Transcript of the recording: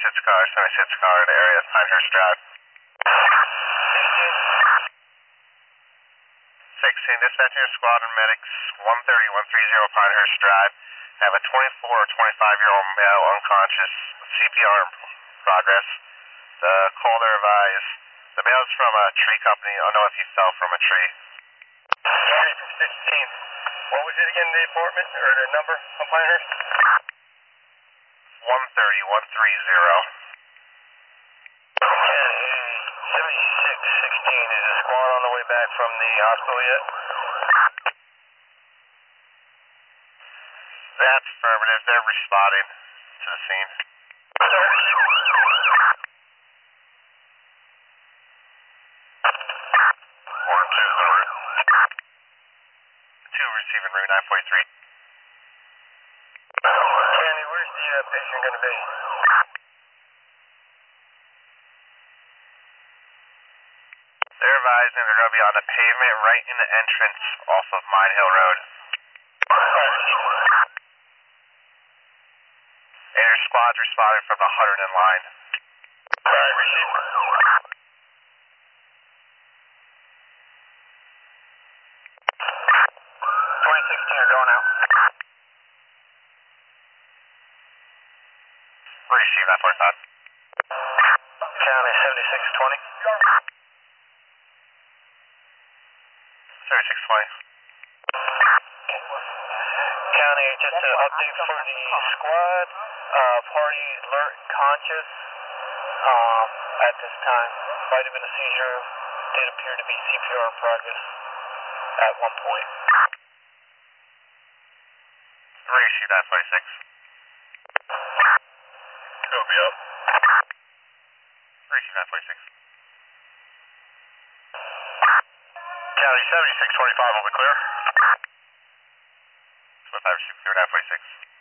76 car in the area of Pinehurst Drive. 16, dispatcher squadron medics 130-130 Pinehurst Drive. Have a 24 or 25-year-old male unconscious, CPR in progress. The call to revise. The male's from a tree company. I don't know if he fell from a tree. Sorry, from 16. What was it again, the apartment, or the number on Pinehurst? 130-130. Okay, 7616. Is the squad on the way back from the hospital yet? That's affirmative. They're responding to the scene. Two receiving route 943. Kenny, where's the patient going to be? They're advising they're going to be on the pavement right in the entrance off of Mine Hill Road. Air squads responding from the Hunterdon line. Alright, receive. 2016 are going out. Receive that 45. County 7620. 3620. County, just an update for the squad. Party alert and conscious at this time. Might have been a seizure. Did appear to be CPR in progress at one point. Receive that 46. Copy up. Receive that 46. County 7625, over clear. 25 receive clear, 46.